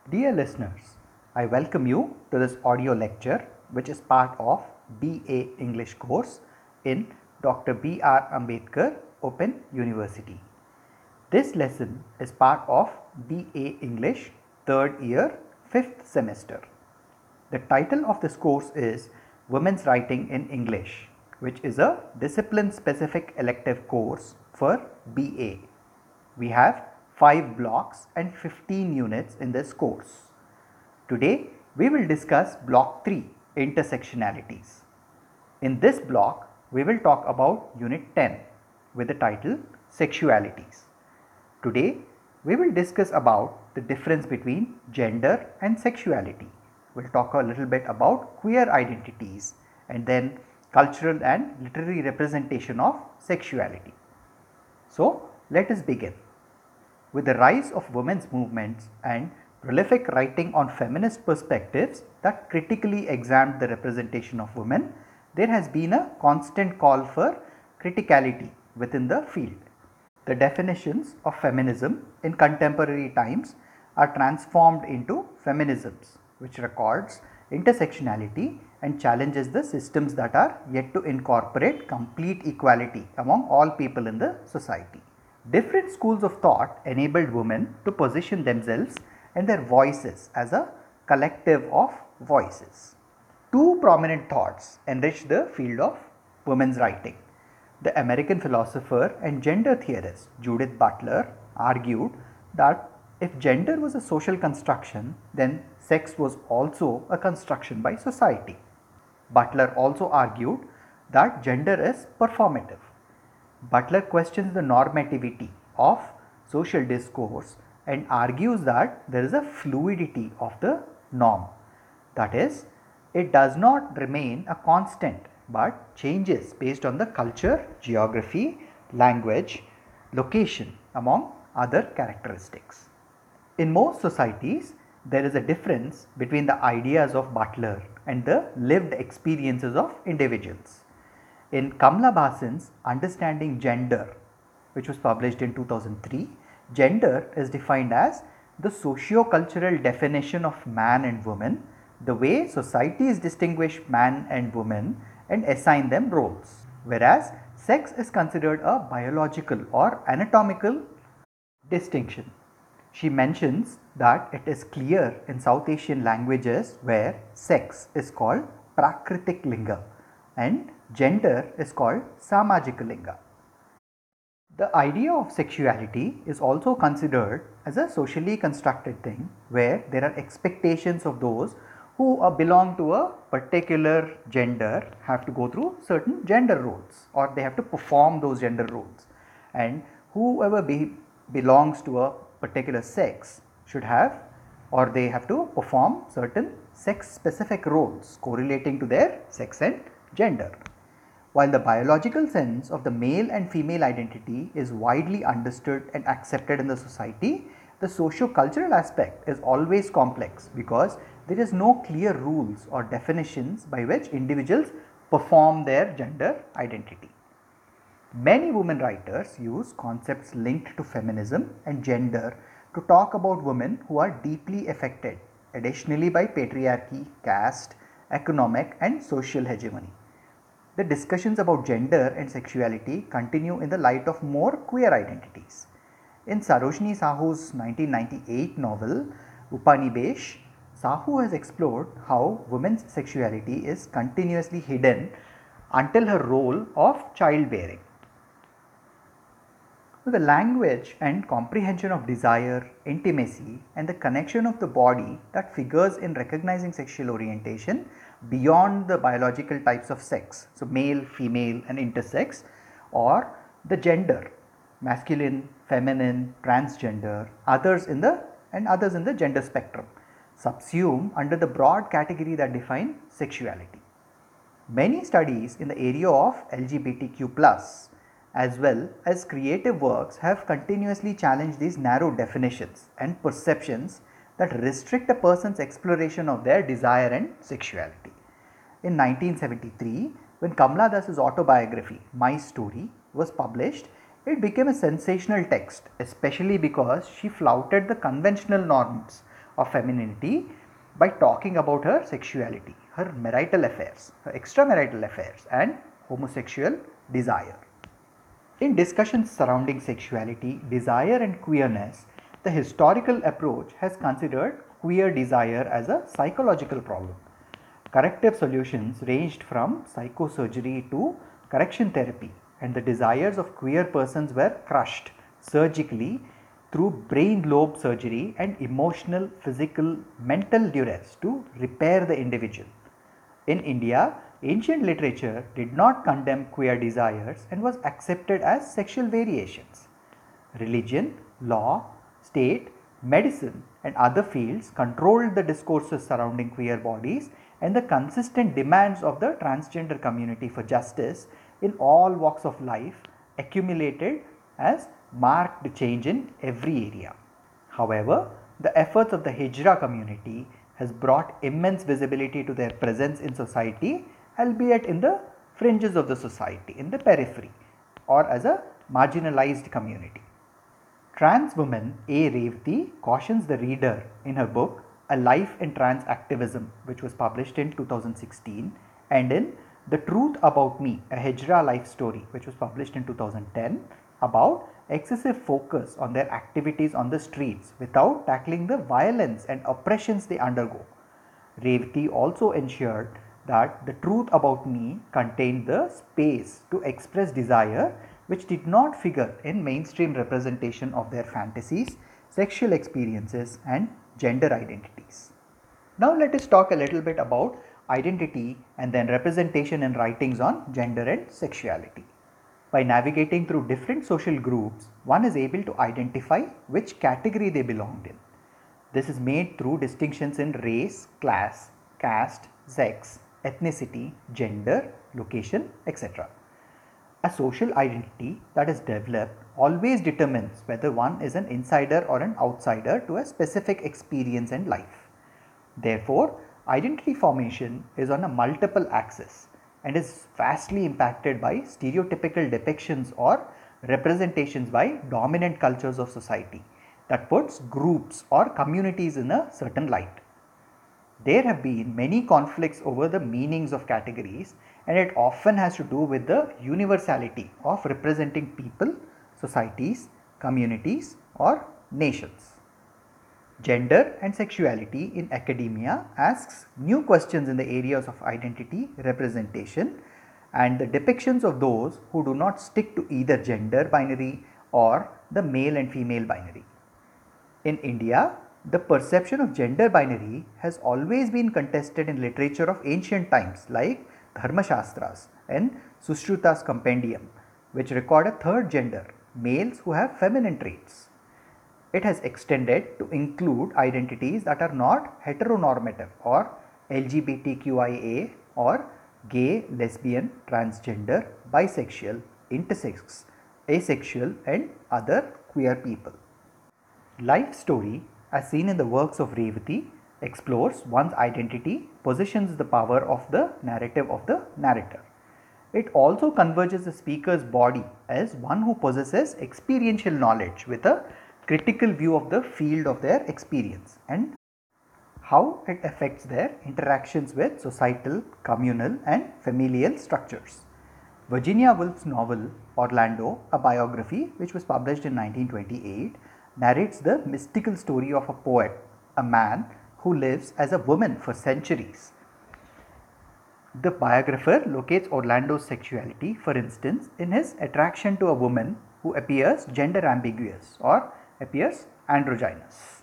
Dear listeners, I welcome you to this audio lecture which is part of BA English course in Dr. B.R. Ambedkar Open University. This lesson is part of BA English 3rd year 5th semester. The title of this course is Women's Writing in English, which is a discipline specific elective course for BA. We have 5 blocks and 15 units in this course. Today we will discuss block 3, intersectionalities. In this block we will talk about unit 10 with the title sexualities. Today we will discuss about the difference between gender and sexuality. We'll talk a little bit about queer identities and then cultural and literary representation of sexuality. So let us begin. With the rise of women's movements and prolific writing on feminist perspectives that critically examined the representation of women, there has been a constant call for criticality within the field. The definitions of feminism in contemporary times are transformed into feminisms, which records intersectionality and challenges the systems that are yet to incorporate complete equality among all people in the society. Different schools of thought enabled women to position themselves and their voices as a collective of voices. Two prominent thoughts enriched the field of women's writing. The American philosopher and gender theorist Judith Butler argued that if gender was a social construction, then sex was also a construction by society. Butler also argued that gender is performative. Butler questions the normativity of social discourse and argues that there is a fluidity of the norm. That is, it does not remain a constant but changes based on the culture, geography, language, location, among other characteristics. In most societies, there is a difference between the ideas of Butler and the lived experiences of individuals. In Kamla Basin's Understanding Gender, which was published in 2003, gender is defined as the socio-cultural definition of man and woman, the way societies distinguish man and woman and assign them roles, whereas sex is considered a biological or anatomical distinction. She mentions that it is clear in South Asian languages where sex is called Prakritik Linga and gender is called Samajika Linga. The idea of sexuality is also considered as a socially constructed thing where there are expectations of those who belong to a particular gender have to go through certain gender roles or they have to perform those gender roles, and whoever belongs to a particular sex should have or they have to perform certain sex specific roles correlating to their sex and gender. While the biological sense of the male and female identity is widely understood and accepted in the society, the socio-cultural aspect is always complex because there is no clear rules or definitions by which individuals perform their gender identity. Many women writers use concepts linked to feminism and gender to talk about women who are deeply affected additionally by patriarchy, caste, economic and social hegemony. The discussions about gender and sexuality continue in the light of more queer identities. In Sarojini Sahu's 1998 novel Upanibesh, Sahu has explored how women's sexuality is continuously hidden until her role of childbearing. The language and comprehension of desire, intimacy and the connection of the body that figures in recognizing sexual orientation beyond the biological types of sex, so male, female and intersex, or the gender, masculine, feminine, transgender, others in the gender spectrum, subsume under the broad category that define sexuality. Many studies in the area of LGBTQ+ as well as creative works have continuously challenged these narrow definitions and perceptions that restrict a person's exploration of their desire and sexuality. In 1973, when Kamla Das's autobiography, My Story, was published, it became a sensational text, especially because she flouted the conventional norms of femininity by talking about her sexuality, her marital affairs, her extramarital affairs, and homosexual desire. In discussions surrounding sexuality, desire, and queerness, the historical approach has considered queer desire as a psychological problem. Corrective solutions ranged from psychosurgery to correction therapy, and the desires of queer persons were crushed surgically through brain lobe surgery and emotional, physical, mental duress to repair the individual. In India, ancient literature did not condemn queer desires and was accepted as sexual variations. Religion, law, state, medicine, and other fields controlled the discourses surrounding queer bodies, and the consistent demands of the transgender community for justice in all walks of life accumulated as marked change in every area. However, the efforts of the Hijra community has brought immense visibility to their presence in society, albeit in the fringes of the society, in the periphery, or as a marginalized community. Trans woman A. Revati cautions the reader in her book A Life in Trans Activism, which was published in 2016, and in The Truth About Me, a Hijra life story, which was published in 2010, about excessive focus on their activities on the streets without tackling the violence and oppressions they undergo. Revati also ensured that The Truth About Me contained the space to express desire which did not figure in mainstream representation of their fantasies, sexual experiences, and gender identities. Now let us talk a little bit about identity and then representation in writings on gender and sexuality. By navigating through different social groups, one is able to identify which category they belonged in. This is made through distinctions in race, class, caste, sex, ethnicity, gender, location, etc. A social identity that is developed always determines whether one is an insider or an outsider to a specific experience and life. Therefore, identity formation is on a multiple axis and is vastly impacted by stereotypical depictions or representations by dominant cultures of society that puts groups or communities in a certain light. There have been many conflicts over the meanings of categories, and it often has to do with the universality of representing people, societies, communities, or nations. Gender and sexuality in academia asks new questions in the areas of identity, representation, and the depictions of those who do not stick to either gender binary or the male and female binary. In India, the perception of gender binary has always been contested in literature of ancient times like Dharmashastras and Sushruta's compendium, which record a third gender, males who have feminine traits. It has extended to include identities that are not heteronormative or LGBTQIA or gay, lesbian, transgender, bisexual, intersex, asexual, and other queer people. Life story, as seen in the works of Revati, explores one's identity, positions the power of the narrative of the narrator. It also converges the speaker's body as one who possesses experiential knowledge with a critical view of the field of their experience and how it affects their interactions with societal, communal, and familial structures. Virginia Woolf's novel Orlando, a biography which was published in 1928, narrates the mystical story of a poet, a man who lives as a woman for centuries. The biographer locates Orlando's sexuality, for instance, in his attraction to a woman who appears gender ambiguous or appears androgynous.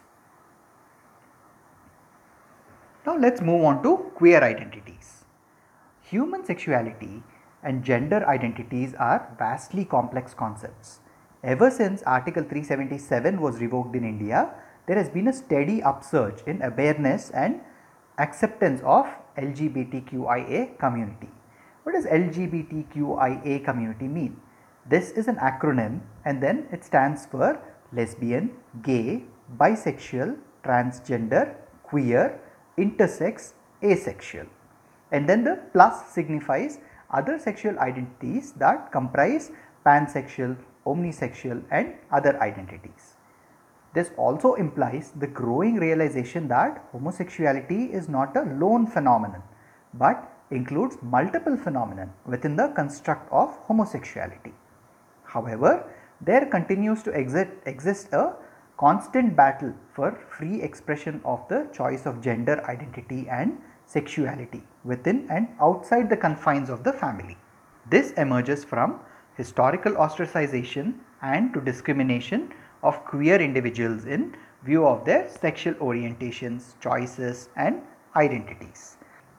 Now let's move on to queer identities. Human sexuality and gender identities are vastly complex concepts. Ever since Article 377 was revoked in India, there has been a steady upsurge in awareness and acceptance of LGBTQIA community. What does LGBTQIA community mean? This is an acronym and then it stands for lesbian, gay, bisexual, transgender, queer, intersex, asexual. And then the plus signifies other sexual identities that comprise pansexual, omnisexual, and other identities. This also implies the growing realization that homosexuality is not a lone phenomenon, but includes multiple phenomena within the construct of homosexuality. However, there continues to exist a constant battle for free expression of the choice of gender identity and sexuality within and outside the confines of the family. This emerges from historical ostracization and to discrimination of queer individuals in view of their sexual orientations, choices and identities.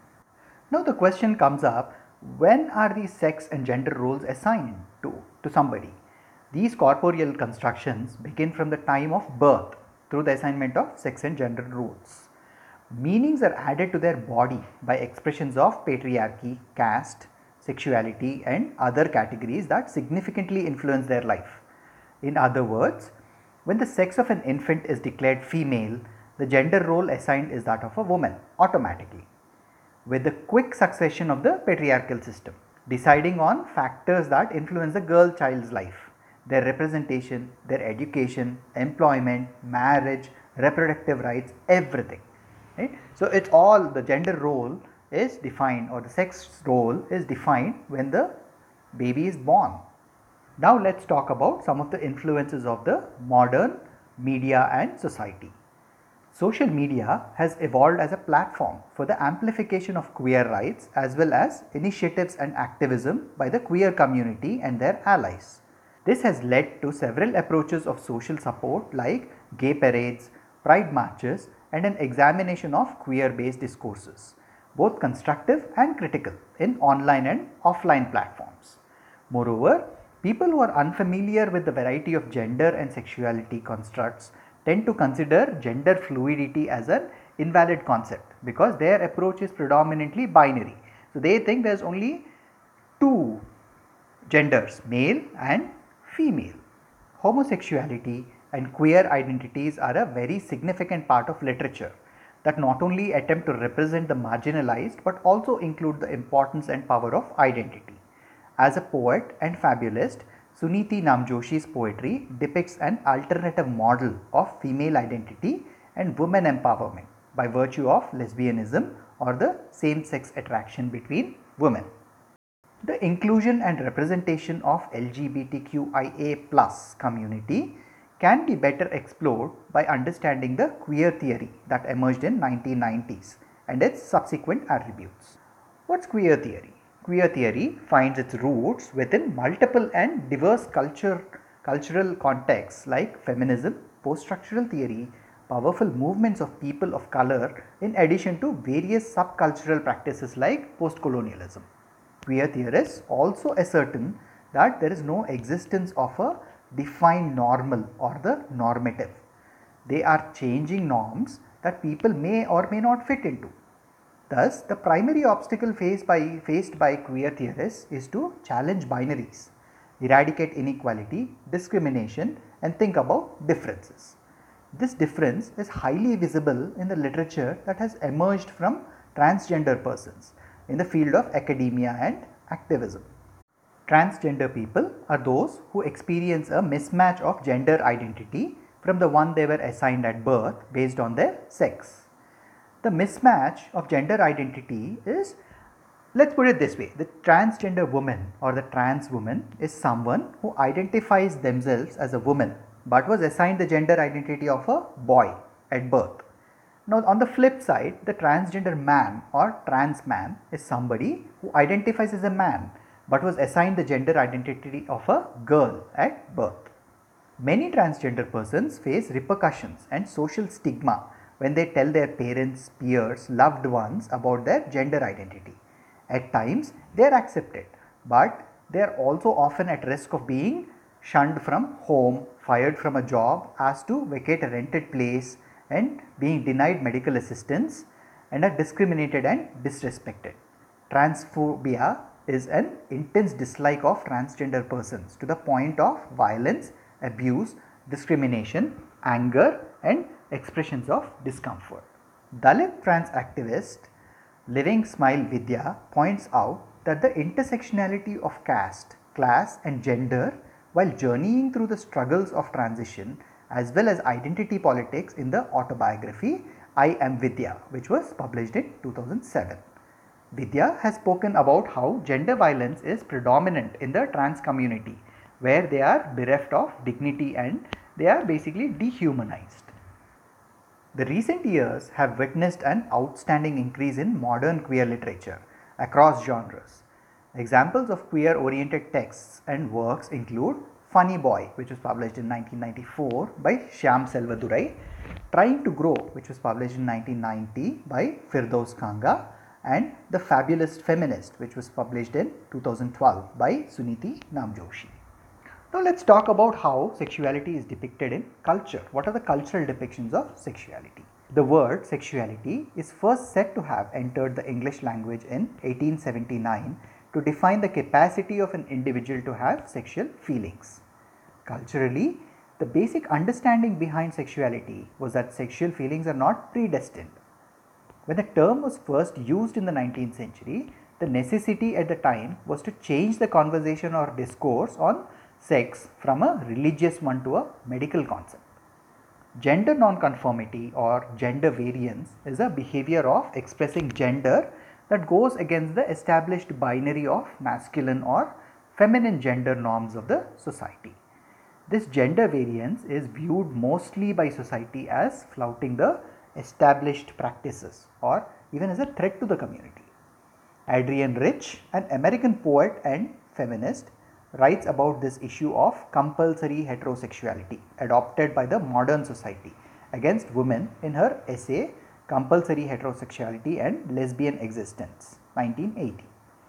Now the question comes up, when are these sex and gender roles assigned to somebody? These corporeal constructions begin from the time of birth through the assignment of sex and gender roles. Meanings are added to their body by expressions of patriarchy, caste, sexuality and other categories that significantly influence their life. In other words, when the sex of an infant is declared female, the gender role assigned is that of a woman automatically, with the quick succession of the patriarchal system, deciding on factors that influence the girl child's life, their representation, their education, employment, marriage, reproductive rights, everything. Right? So, it is all the gender role is defined, or the sex role is defined when the baby is born. Now, let us talk about some of the influences of the modern media and society. Social media has evolved as a platform for the amplification of queer rights as well as initiatives and activism by the queer community and their allies. This has led to several approaches of social support like gay parades, pride marches and an examination of queer-based discourses, both constructive and critical in online and offline platforms. Moreover, people who are unfamiliar with the variety of gender and sexuality constructs tend to consider gender fluidity as an invalid concept because their approach is predominantly binary. So, they think there is only two genders, male and female. Homosexuality and queer identities are a very significant part of literature that not only attempt to represent the marginalized but also include the importance and power of identity. As a poet and fabulist, Suniti Namjoshi's poetry depicts an alternative model of female identity and women empowerment by virtue of lesbianism or the same-sex attraction between women. The inclusion and representation of LGBTQIA+ community can be better explored by understanding the queer theory that emerged in 1990s and its subsequent attributes. What's queer theory? Queer theory finds its roots within multiple and diverse cultural contexts like feminism, post-structural theory, powerful movements of people of color in addition to various subcultural practices like post-colonialism. Queer theorists also ascertain that there is no existence of a defined normal or the normative. They are changing norms that people may or may not fit into. Thus, the primary obstacle faced by queer theorists is to challenge binaries, eradicate inequality, discrimination and think about differences. This difference is highly visible in the literature that has emerged from transgender persons in the field of academia and activism. Transgender people are those who experience a mismatch of gender identity from the one they were assigned at birth based on their sex. The mismatch of gender identity is, let's put it this way, the transgender woman or the trans woman is someone who identifies themselves as a woman but was assigned the gender identity of a boy at birth. Now, on the flip side, the transgender man or trans man is somebody who identifies as a man but was assigned the gender identity of a girl at birth. Many transgender persons face repercussions and social stigma when they tell their parents, peers, loved ones about their gender identity. At times, they are accepted, but they are also often at risk of being shunned from home, fired from a job, asked to vacate a rented place and being denied medical assistance and are discriminated and disrespected. Transphobia is an intense dislike of transgender persons to the point of violence, abuse, discrimination, anger and expressions of discomfort. Dalit trans activist Living Smile Vidya points out that the intersectionality of caste, class and gender while journeying through the struggles of transition as well as identity politics in the autobiography I Am Vidya, which was published in 2007. Vidya has spoken about how gender violence is predominant in the trans community, where they are bereft of dignity and they are basically dehumanized. The recent years have witnessed an outstanding increase in modern queer literature across genres. Examples of queer oriented texts and works include Funny Boy, which was published in 1994 by Shyam Selvadurai, Trying to Grow, which was published in 1990 by Firdaus Kanga, and The Fabulous Feminist, which was published in 2012 by Suniti Namjoshi. Now let's talk about how sexuality is depicted in culture. What are the cultural depictions of sexuality? The word sexuality is first said to have entered the English language in 1879 to define the capacity of an individual to have sexual feelings. Culturally, the basic understanding behind sexuality was that sexual feelings are not predestined. When the term was first used in the 19th century, the necessity at the time was to change the conversation or discourse on sex from a religious one to a medical concept. Gender nonconformity or gender variance is a behavior of expressing gender that goes against the established binary of masculine or feminine gender norms of the society. This gender variance is viewed mostly by society as flouting the established practices or even as a threat to the community. Adrienne Rich, an American poet and feminist, writes about this issue of compulsory heterosexuality adopted by the modern society against women in her essay Compulsory Heterosexuality and Lesbian Existence, 1980.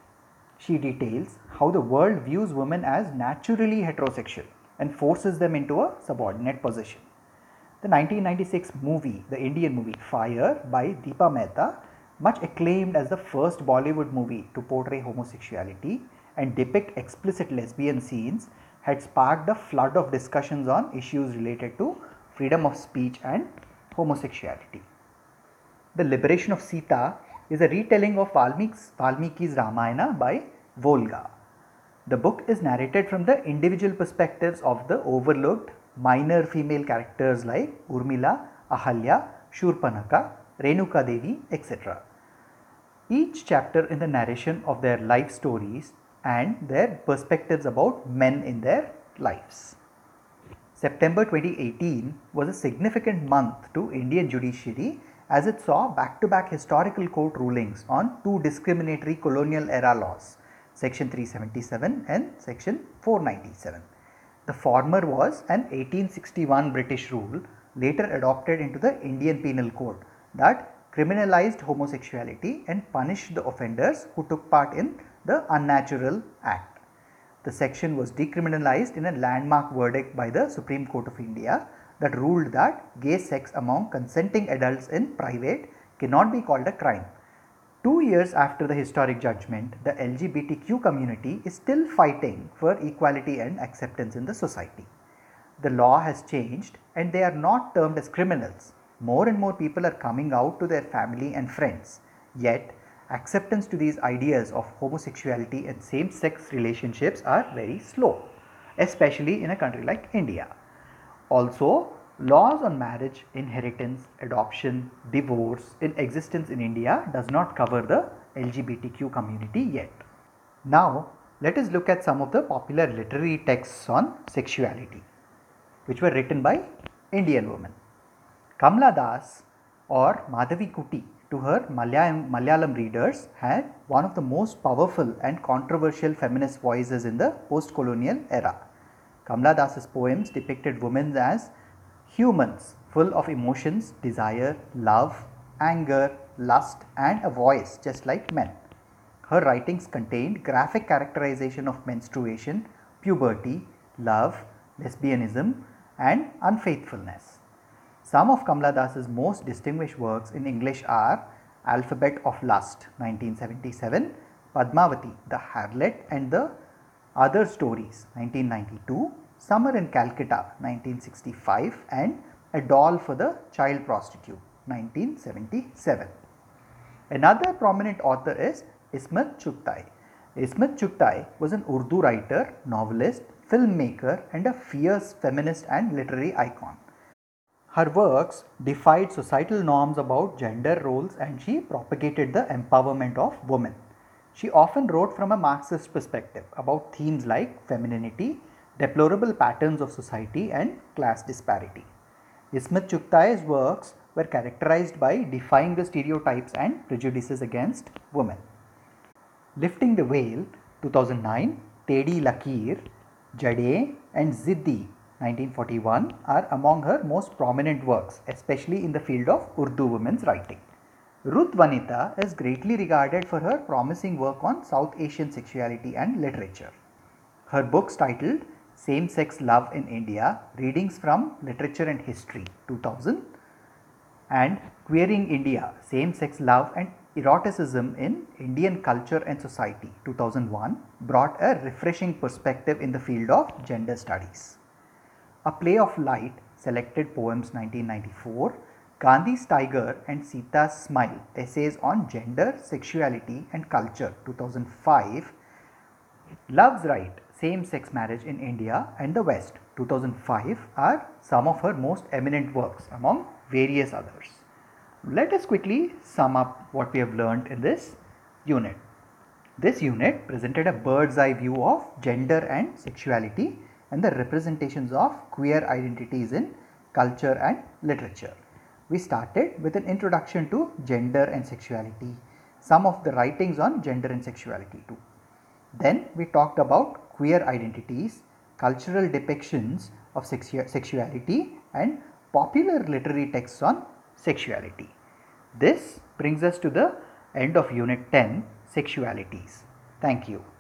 She details how the world views women as naturally heterosexual and forces them into a subordinate position. The 1996 movie, the Indian movie Fire by Deepa Mehta, much acclaimed as the first Bollywood movie to portray homosexuality and depict explicit lesbian scenes, had sparked a flood of discussions on issues related to freedom of speech and homosexuality. The Liberation of Sita is a retelling of Valmiki's Ramayana by Volga. The book is narrated from the individual perspectives of the overlooked minor female characters like Urmila, Ahalya, Shurpanaka, Renuka Devi, etc. Each chapter in the narration of their life stories and their perspectives about men in their lives. September 2018 was a significant month to Indian judiciary as it saw back-to-back historical court rulings on two discriminatory colonial era laws, Section 377 and Section 497. The former was an 1861 British rule later adopted into the Indian Penal Code that criminalized homosexuality and punished the offenders who took part in the Unnatural Act. The section was decriminalized in a landmark verdict by the Supreme Court of India that ruled that gay sex among consenting adults in private cannot be called a crime. 2 years after the historic judgment, the LGBTQ community is still fighting for equality and acceptance in the society. The law has changed and they are not termed as criminals. More and more people are coming out to their family and friends. Yet, acceptance to these ideas of homosexuality and same-sex relationships are very slow, especially in a country like India. Also, laws on marriage, inheritance, adoption, divorce in existence in India does not cover the LGBTQ community yet. Now, let us look at some of the popular literary texts on sexuality, which were written by Indian women. Kamala Das or Madhavi Kuti, to her Malayalam readers, had one of the most powerful and controversial feminist voices in the post-colonial era. Kamala Das's poems depicted women as humans full of emotions, desire, love, anger, lust and a voice just like men. Her writings contained graphic characterization of menstruation, puberty, love, lesbianism and unfaithfulness. Some of Kamala Das's most distinguished works in English are Alphabet of Lust 1977, Padmavati, The Harlot and the Other Stories 1992, Summer in Calcutta 1965 and A Doll for the Child Prostitute 1977. Another prominent author is Ismat Chugtai. Ismat Chugtai was an Urdu writer, novelist, filmmaker and a fierce feminist and literary icon. Her works defied societal norms about gender roles and she propagated the empowerment of women. She often wrote from a Marxist perspective about themes like femininity, deplorable patterns of society and class disparity. Ismet Chughtai's works were characterized by defying the stereotypes and prejudices against women. Lifting the Veil 2009, Tedi Lakir, Jade and Ziddi 1941 are among her most prominent works, especially in the field of Urdu women's writing. Ruth Vanita is greatly regarded for her promising work on South Asian sexuality and literature. Her books titled Same-Sex Love in India, Readings from Literature and History 2000 and Queering India, Same-Sex Love and Eroticism in Indian Culture and Society 2001 brought a refreshing perspective in the field of gender studies. A Play of Light, Selected Poems 1994, Gandhi's Tiger and Sita's Smile, Essays on Gender, Sexuality and Culture 2005, Love's Right, Same-Sex Marriage in India and the West 2005 are some of her most eminent works among various others. Let us quickly sum up what we have learned in this unit. This unit presented a bird's eye view of gender and sexuality and the representations of queer identities in culture and literature. We started with an introduction to gender and sexuality, some of the writings on gender and sexuality too. Then we talked about queer identities, cultural depictions of sexuality and popular literary texts on sexuality. This brings us to the end of Unit 10, Sexualities. Thank you.